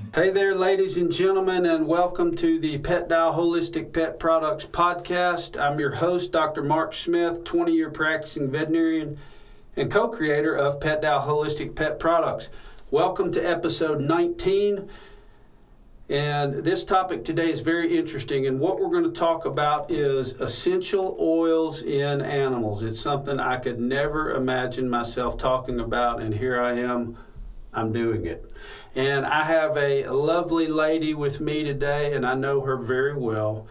Hey there, ladies and gentlemen, and welcome to the PetDial Holistic Pet Products Podcast. I'm your host, Dr. Mark Smith, 20-year practicing veterinarian and co-creator of PetDial Holistic Pet Products. Welcome to episode 19. And this topic today is very interesting, and what we're going to talk about is essential oils in animals. It's something I could never imagine myself talking about, and here I am, I'm doing it. And I have a lovely lady with me today, and I know her very well.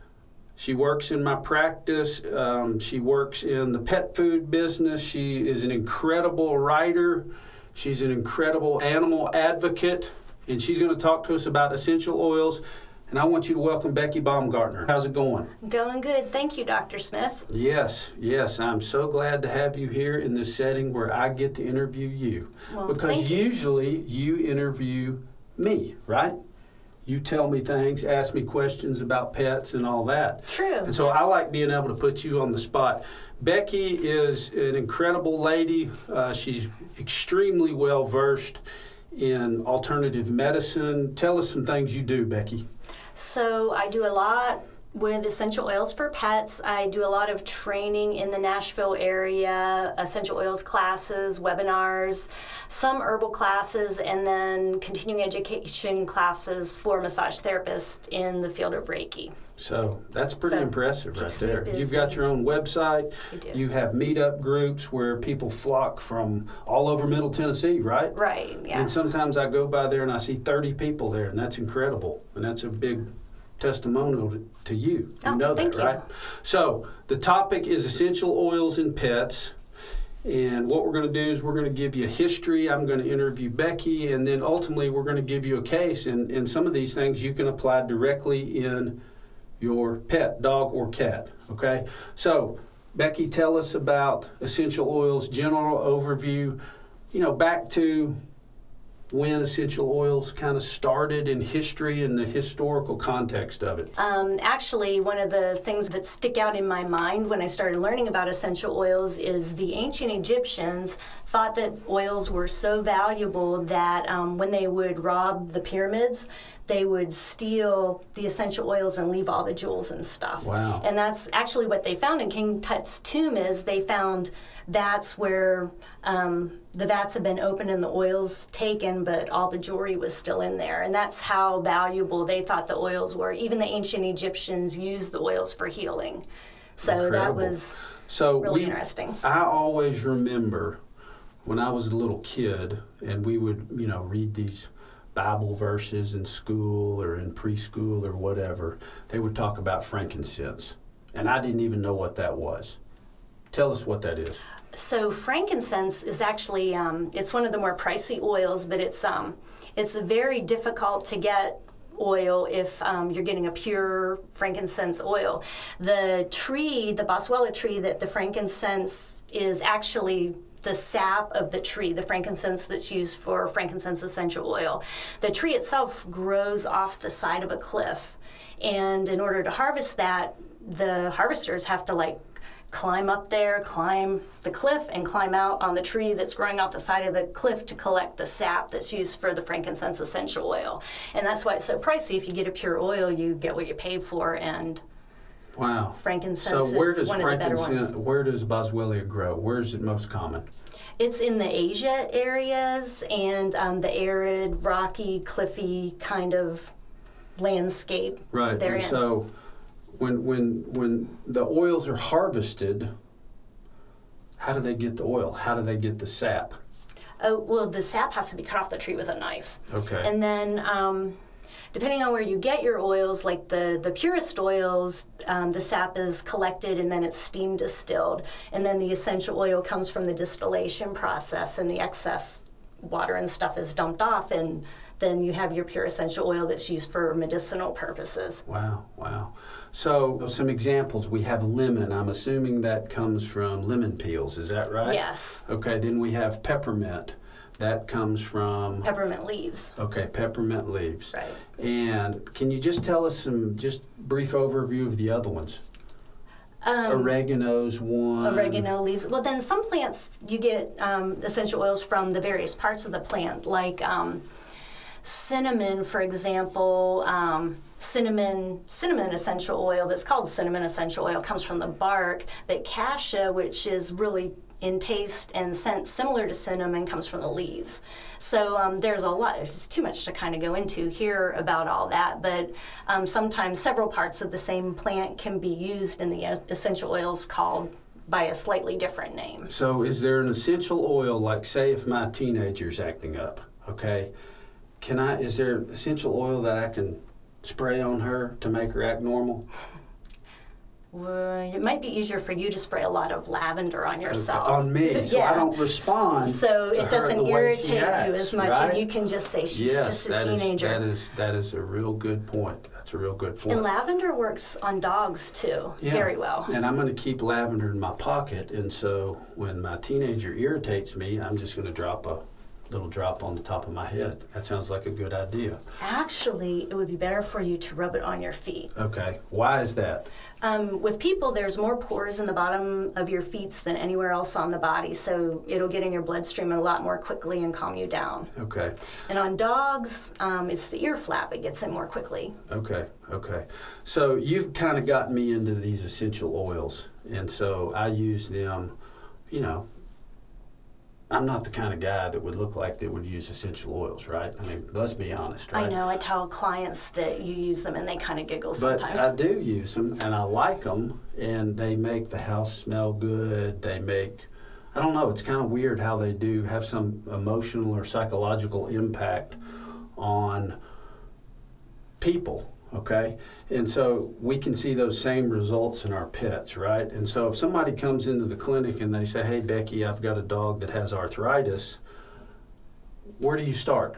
She works in my practice. She works in the pet food business. She is an incredible writer. She's an incredible animal advocate. And she's going to talk to us about essential oils. And I want you to welcome Becky Baumgartner. How's it going? Going good. Thank you, Dr. Smith. Yes. I'm so glad to have you here in this setting where I get to interview you. Well, because usually you interview me, right? You tell me things, ask me questions about pets and all that. True. And so yes. I like being able to put you on the spot. Becky is an incredible lady. She's extremely well versed in alternative medicine. Tell us some things you do, Becky. So I do a lot with essential oils for pets. I do a lot of training in the Nashville area, essential oils classes, webinars, some herbal classes, and then continuing education classes for massage therapists in the field of Reiki. So that's pretty impressive right there. Busy. You've got your own website. I do. You have meetup groups where people flock from all over Middle Tennessee, right? Right, yes. And sometimes I go by there and I see 30 people there, and that's incredible. And that's a big testimonial to you. You know that, right? So the topic is essential oils in pets. And what we're going to do is we're going to give you a history. I'm going to interview Becky, and then ultimately we're going to give you a case. And some of these things you can apply directly in your pet, dog or cat, okay? So, Becky, tell us about essential oils, general overview, back to when essential oils kind of started in history and the historical context of it. Actually, one of the things that stick out in my mind when I started learning about essential oils is the ancient Egyptians thought that oils were so valuable that when they would rob the pyramids, they would steal the essential oils and leave all the jewels and stuff. Wow. And that's actually what they found in King Tut's tomb is they found vats where the vats had been opened and the oils taken, but all the jewelry was still in there. And that's how valuable they thought the oils were. Even the ancient Egyptians used the oils for healing. So Incredible. That was really interesting. I always remember when I was a little kid and we would, read these Bible verses in school or in preschool or whatever, they would talk about frankincense. And I didn't even know what that was. Tell us what that is. So frankincense is actually, it's one of the more pricey oils, but it's very difficult to get oil if you're getting a pure frankincense oil. The tree, the boswellia tree that the frankincense is actually the sap of the tree, the frankincense that's used for frankincense essential oil. The tree itself grows off the side of a cliff. And in order to harvest that, the harvesters have to climb up there, climb the cliff, and climb out on the tree that's growing off the side of the cliff to collect the sap that's used for the frankincense essential oil. And that's why it's so pricey. If you get a pure oil, you get what you pay for, and wow. Frankincense so where is does one of the better ones. Where does boswellia grow? Where is it most common? It's in the Asia areas and the arid, rocky, cliffy kind of landscape. Right. And so when the oils are harvested, how do they get the oil? How do they get the sap? Oh, well, the sap has to be cut off the tree with a knife. Okay. And then depending on where you get your oils, like the purest oils, the sap is collected and then it's steam distilled. And then the essential oil comes from the distillation process, and the excess water and stuff is dumped off, and then you have your pure essential oil that's used for medicinal purposes. Wow. So some examples. We have lemon. I'm assuming that comes from lemon peels. Is that right? Yes. Okay, then we have peppermint. That comes from? Peppermint leaves. Okay, peppermint leaves. Right. And can you just tell us some brief overview of the other ones? Oregano's one. Oregano leaves. Well, then some plants you get essential oils from the various parts of the plant, like cinnamon, for example, cinnamon essential oil that's called cinnamon essential oil comes from the bark, but cassia, which is really in taste and scent similar to cinnamon, comes from the leaves. So there's a lot, it's too much to kind of go into here about all that, but sometimes several parts of the same plant can be used in the essential oils called by a slightly different name. So is there an essential oil, like say if my teenager's acting up, okay, is there essential oil that I can spray on her to make her act normal? Well, it might be easier for you to spray a lot of lavender on yourself. Okay. On me, so yeah. I don't respond. So to it doesn't her the way irritate she you acts, as much, right? and you can just say she's just a teenager. That is a real good point. That's a real good point. And lavender works on dogs too, very well. And I'm going to keep lavender in my pocket, and so when my teenager irritates me, I'm just going to drop a little drop on the top of my head. That sounds like a good idea. Actually, it would be better for you to rub it on your feet. Okay. Why is that? With people, there's more pores in the bottom of your feet than anywhere else on the body, so it'll get in your bloodstream a lot more quickly and calm you down. Okay. And on dogs, it's the ear flap. It gets in more quickly. Okay. So you've kind of gotten me into these essential oils, and so I use them, I'm not the kind of guy that would look like that would use essential oils, right? I mean, let's be honest, right? I know. I tell clients that you use them, and they kind of giggle sometimes. But I do use them, and I like them, and they make the house smell good. I don't know, it's kind of weird how they do have some emotional or psychological impact on people, okay? And so we can see those same results in our pets, right? And so if somebody comes into the clinic and they say, hey, Becky, I've got a dog that has arthritis, where do you start?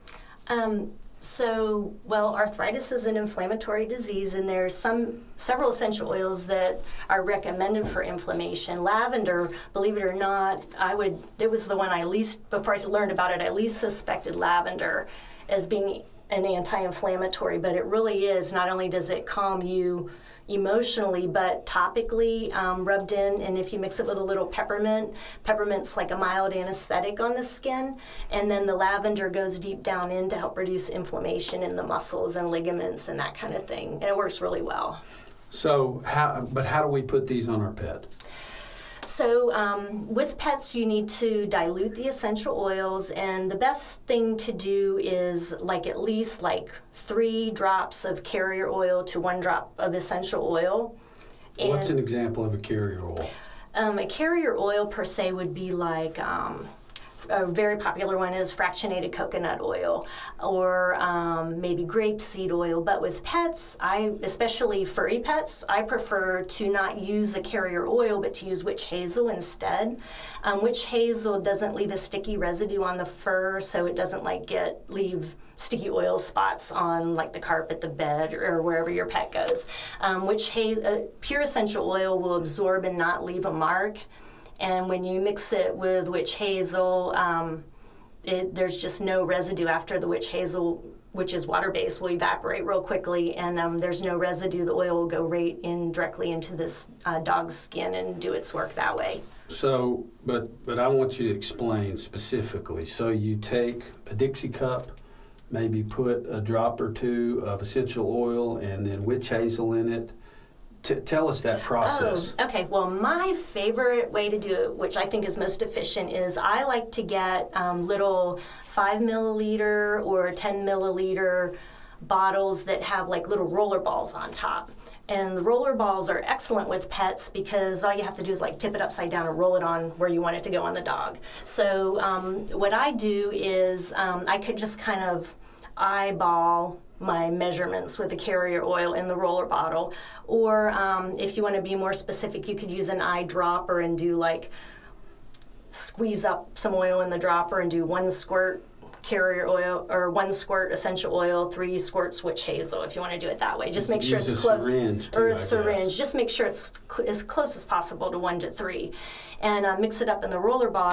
Arthritis is an inflammatory disease, and there's several essential oils that are recommended for inflammation. Lavender, believe it or not, it was the one before I learned about it, I least suspected lavender as being an anti-inflammatory, but it really is. Not only does it calm you emotionally, but topically rubbed in, and if you mix it with a little peppermint's like a mild anesthetic on the skin, and then the lavender goes deep down in to help reduce inflammation in the muscles and ligaments and that kind of thing, and it works really well. So how do we put these on our pet? So with pets, you need to dilute the essential oils, and the best thing to do is at least 3 drops of carrier oil to 1 drop of essential oil. What's an example of a carrier oil? A carrier oil per se would be a very popular one is fractionated coconut oil, or maybe grapeseed oil. But with pets, especially furry pets, I prefer to not use a carrier oil, but to use witch hazel instead. Witch hazel doesn't leave a sticky residue on the fur, so it doesn't leave sticky oil spots on the carpet, the bed, or wherever your pet goes. Pure essential oil will absorb and not leave a mark. And when you mix it with witch hazel, there's just no residue after the witch hazel, which is water-based, will evaporate real quickly, and there's no residue. The oil will go directly into this dog's skin and do its work that way. So, but I want you to explain specifically. So you take a Dixie cup, maybe put a drop or 2 of essential oil and then witch hazel in it. Tell us that process. Oh, okay. Well, my favorite way to do it, which I think is most efficient, is I like to get little 5 milliliter or 10 milliliter bottles that have little roller balls on top. And the roller balls are excellent with pets because all you have to do is tip it upside down and roll it on where you want it to go on the dog. So what I do is I could just kind of eyeball my measurements with the carrier oil in the roller bottle, or if you want to be more specific, you could use an eyedropper and do squeeze up some oil in the dropper and do 1 squirt carrier oil or 1 squirt essential oil, 3 squirts witch hazel, if you want to do it that way. Just make sure it's close. Or a syringe. Just make sure it's as close as possible to 1 to 3. And mix it up in the roller bottle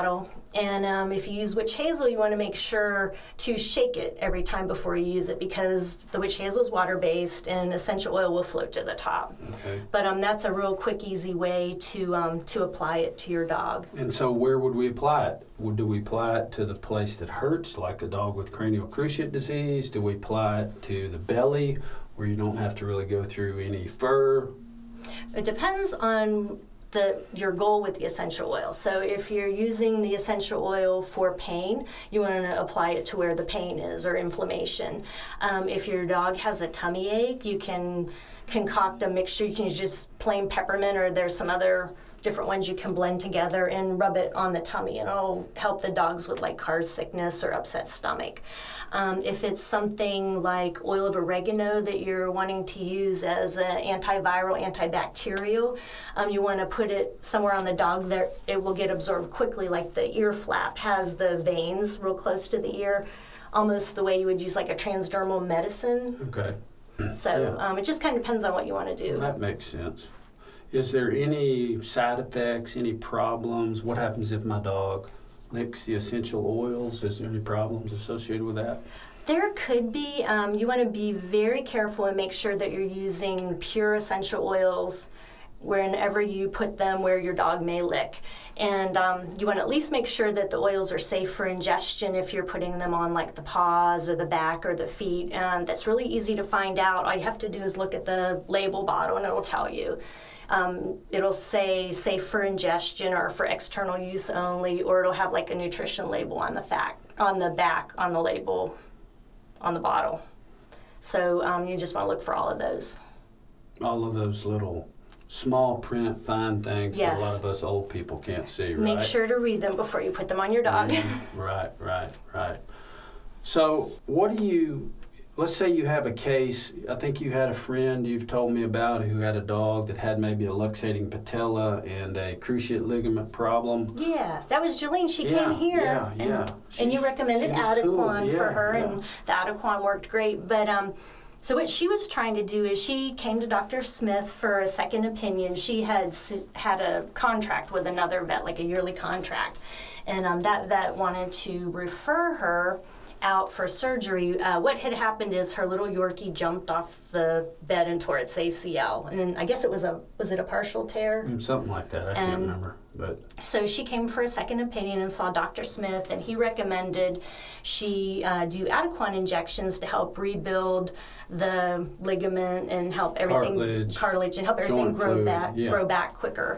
And if you use witch hazel, you want to make sure to shake it every time before you use it, because the witch hazel is water-based and essential oil will float to the top. Okay. But that's a real quick, easy way to apply it to your dog. And so where would we apply it? Do we apply it to the place that hurts, like a dog with cranial cruciate disease? Do we apply it to the belly, where you don't have to really go through any fur? It depends on your goal with the essential oil. So if you're using the essential oil for pain, you want to apply it to where the pain is or inflammation. If your dog has a tummy ache, you can concoct a mixture. You can use just plain peppermint, or there's some other different ones you can blend together and rub it on the tummy, and it'll help the dogs with like car sickness or upset stomach. If it's something like oil of oregano that you're wanting to use as an antiviral, antibacterial, you want to put it somewhere on the dog that it will get absorbed quickly, like the ear flap has the veins real close to the ear, almost the way you would use like a transdermal medicine. Okay. So it just kind of depends on what you want to do. That makes sense. Is there any side effects, any problems? What happens if my dog licks the essential oils? Is there any problems associated with that? There could be. You want to be very careful and make sure that you're using pure essential oils whenever you put them where your dog may lick. And you want to at least make sure that the oils are safe for ingestion if you're putting them on like the paws or the back or the feet. That's really easy to find out. All you have to do is look at the label bottle and it'll tell you. It'll say safe for ingestion or for external use only, or it'll have like a nutrition label on the back, on the label, on the bottle. So you just want to look for all of those. All of those little small print, fine things that a lot Yes. of us old people can't see, right? Make sure to read them before you put them on your dog. Right. So what do you, let's say you have a case, I think you had a friend you've told me about who had a dog that had maybe a luxating patella and a cruciate ligament problem. Yes, that was Jolene. She came here. And you recommended Adequan for her, and the Adequan worked great. But so what she was trying to do is she came to Dr. Smith for a second opinion. She had a contract with another vet, like a yearly contract. And that vet wanted to refer her out for surgery. What had happened is her little Yorkie jumped off the bed and tore its ACL. And I guess was it a partial tear? Something like that, I can't remember. But so she came for a second opinion and saw Dr. Smith, and he recommended she do Adequan injections to help rebuild the ligament and help everything cartilage and help everything grow back quicker.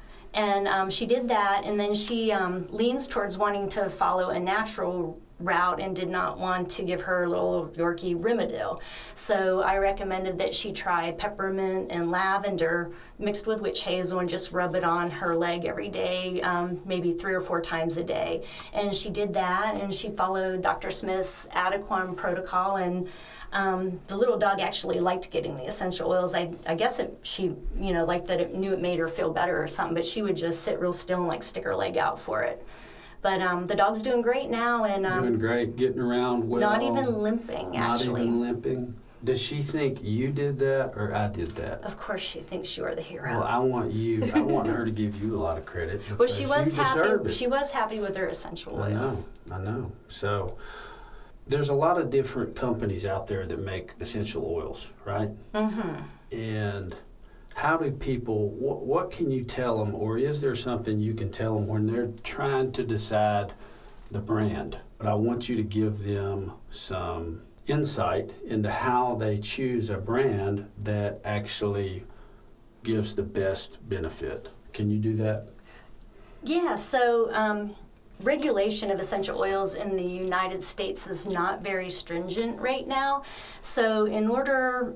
And she did that, and then she leans towards wanting to follow a natural route and did not want to give her little Yorkie Rimadyl. So I recommended that she try peppermint and lavender mixed with witch hazel and just rub it on her leg every day, maybe 3 or 4 times a day. And she did that, and she followed Dr. Smith's Adequan protocol, and the little dog actually liked getting the essential oils. I guess she liked that it knew it made her feel better or something, but she would just sit real still and like stick her leg out for it. But the dog's doing great now, and doing great, getting around well. Not even limping, actually. Not even limping. Does she think you did that or I did that? Of course, she thinks you are the hero. Well, I want her to give you a lot of credit. Well, she was happy. She was happy with her essential oils. I know. So there's a lot of different companies out there that make essential oils, right? Mm-hmm. And how do people, what can you tell them, or is there something you can tell them when they're trying to decide the brand? But I want you to give them some insight into how they choose a brand that actually gives the best benefit. Can you do that? Yeah, so regulation of essential oils in the United States is not very stringent right now. So in order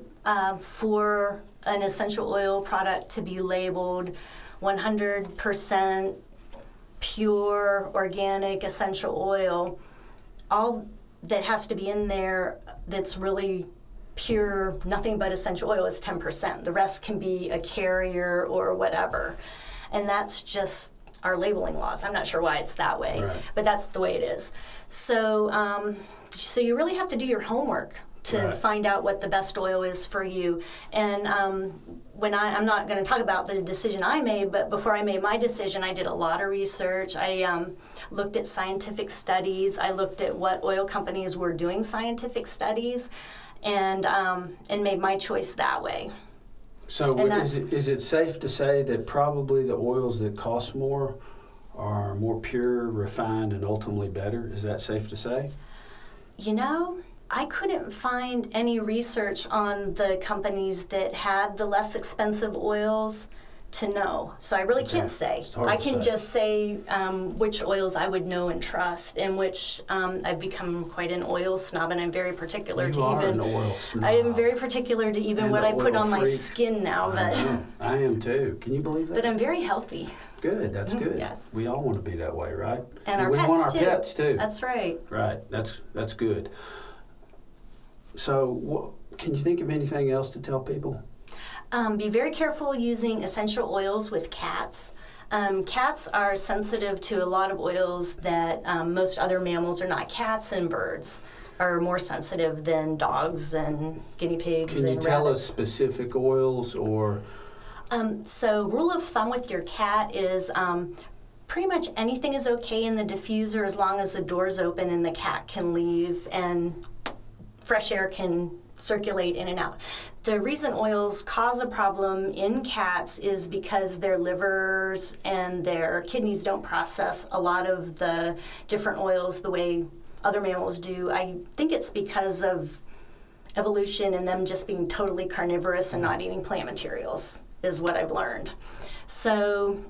for an essential oil product to be labeled 100% pure organic essential oil, all that has to be in there that's really pure, nothing but essential oil is 10%. The rest can be a carrier or whatever. And that's just our labeling laws. I'm not sure why it's that way, but that's the way it is. So, so you really have to do your homework to find out what the best oil is for you. And when I'm not going to talk about the decision I made, but before I made my decision, I did a lot of research. I looked at scientific studies. I looked at what oil companies were doing scientific studies, and made my choice that way. So is it safe to say that probably the oils that cost more are more pure, refined, and ultimately better? Is that safe to say? You know, I couldn't find any research on the companies that had the less expensive oils to know. So I really can't say. I can just say which oils I would know and trust, and which I've become quite an oil snob, and I'm very particular You to are even. an oil snob. I am very particular to even And what an I put oil on my freak. skin now, I am too. Can you believe that? but I'm very healthy. Good. That's good. Yeah. We all want to be that way, right? And our we pets want our too. pets too. That's right. Right. That's good. So, can you think of anything else to tell people? Be very careful using essential oils with cats. Cats are sensitive to a lot of oils that most other mammals are not. Cats and birds are more sensitive than dogs and guinea pigs and rabbits. Can you tell us specific oils or? So rule of thumb with your cat is pretty much anything is okay in the diffuser as long as the door's open and the cat can leave and fresh air can circulate in and out. The reason oils cause a problem in cats is because their livers and their kidneys don't process a lot of the different oils the way other mammals do. I think it's because of evolution and them just being totally carnivorous and not eating plant materials is what I've learned. So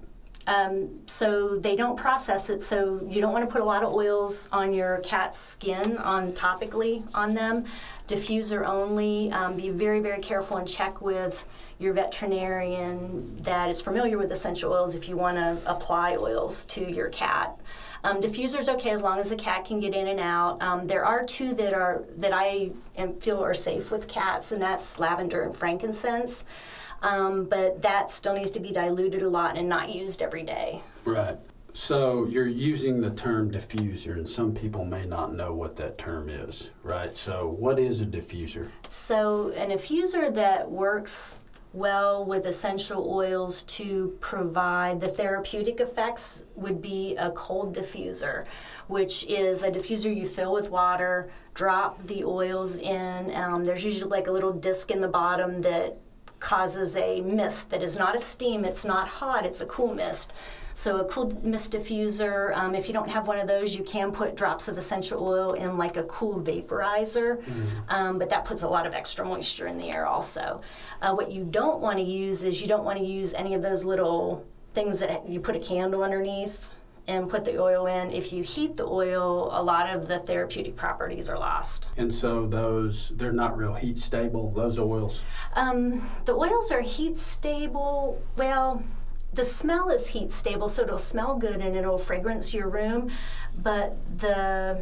they don't process it, so you don't want to put a lot of oils on your cat's skin topically on them. Diffuser only. Be very, very careful and check with your veterinarian that is familiar with essential oils if you want to apply oils to your cat. Diffuser's okay as long as the cat can get in and out. There are two that I feel are safe with cats, and that's lavender and frankincense. But that still needs to be diluted a lot and not used every day. Right. So you're using the term diffuser, and some people may not know what that term is, right? So what is a diffuser? So an diffuser that works well with essential oils to provide the therapeutic effects would be a cold diffuser, which is a diffuser you fill with water, drop the oils in. There's usually like a little disc in the bottom that causes a mist that is not a steam, it's not hot, it's a cool mist. So a cool mist diffuser, if you don't have one of those, you can put drops of essential oil in like a cool vaporizer, but that puts a lot of extra moisture in the air also. What you don't want to use is you don't want to use any of those little things that you put a candle underneath and put the oil in. If you heat the oil, a lot of the therapeutic properties are lost. And so they're not real heat stable, those oils? The oils are heat stable. Well, the smell is heat stable, so it'll smell good and it'll fragrance your room, but the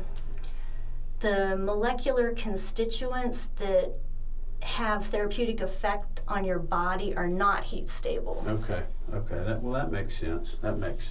molecular constituents that have therapeutic effect on your body are not heat stable. Okay. That makes sense.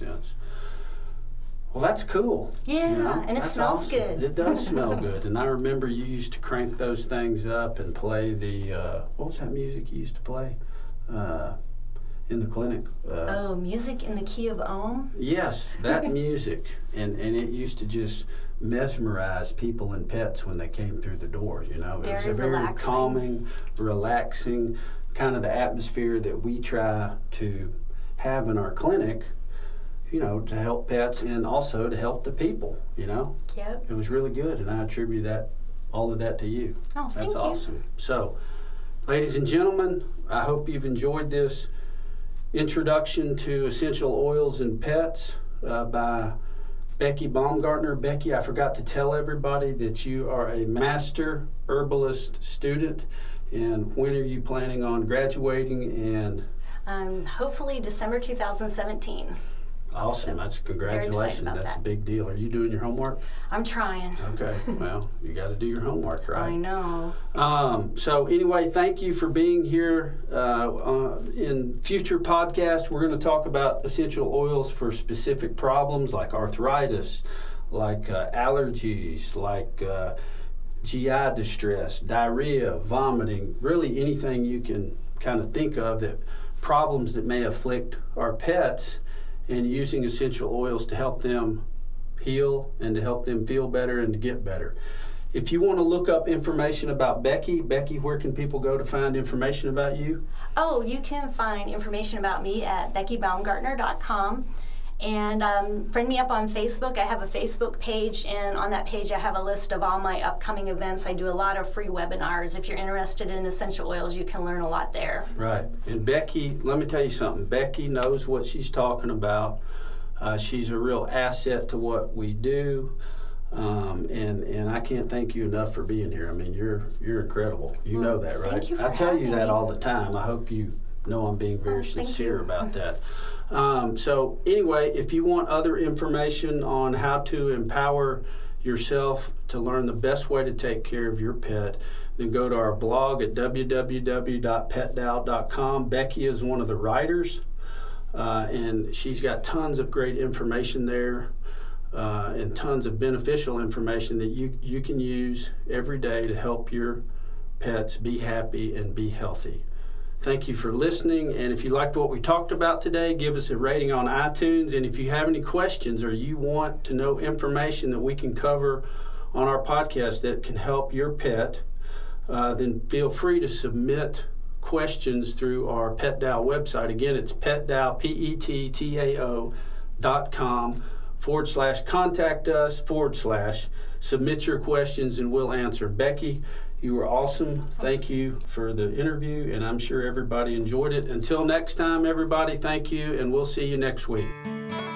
Well, that's cool. Yeah, and it smells awesome. good. It does smell good. And I remember you used to crank those things up and play the, what was that music you used to play in the clinic? Music in the key of Ohm? Yes, that music. And it used to just mesmerize people and pets when they came through the door, you know. It was a very relaxing. Calming, relaxing, kind of the atmosphere that we try to have in our clinic, you know, to help pets and also to help the people, you know. Yep. It was really good, and I attribute all of that to you. Oh, thank That's you. awesome. So, ladies and gentlemen, I hope you've enjoyed this introduction to essential oils and pets by Becky Baumgartner. Becky, I forgot to tell everybody that you are a master herbalist student, and when are you planning on graduating? And hopefully December 2017. awesome, that's congratulations. about That's that. a big deal. Are you doing your homework? I'm trying. Okay, well, you got to do your homework, right? I know. So anyway, thank you for being here. In future podcasts, we're going to talk about essential oils for specific problems like arthritis, like allergies, like GI distress, diarrhea, vomiting, really anything you can kind of think of that problems that may afflict our pets, and using essential oils to help them heal and to help them feel better and to get better. If you want to look up information about Becky, where can people go to find information about you? Oh, you can find information about me at BeckyBaumgartner.com. And friend me up on Facebook. I have a Facebook page, and on that page I have a list of all my upcoming events. I do a lot of free webinars. If you're interested in essential oils, you can learn a lot there. Right. And Becky, let me tell you something. Becky knows what she's talking about. She's a real asset to what we do. And I can't thank you enough for being here. I mean, you're incredible. You know that, right? Thank you for I tell you having that me. all the time. I hope you know I'm being very thank sincere you. about that. So anyway, if you want other information on how to empower yourself to learn the best way to take care of your pet, then go to our blog at www.petdow.com. Becky is one of the writers, and she's got tons of great information there. And tons of beneficial information that you can use every day to help your pets be happy and be healthy. Thank you for listening, and if you liked what we talked about today, give us a rating on iTunes, and if you have any questions or you want to know information that we can cover on our podcast that can help your pet, then feel free to submit questions through our PetDow website. Again, it's PetDow, PetDow.com/contact us / submit your questions, and we'll answer. Becky, you were awesome. Thank you for the interview, and I'm sure everybody enjoyed it. Until next time, everybody, thank you, and we'll see you next week.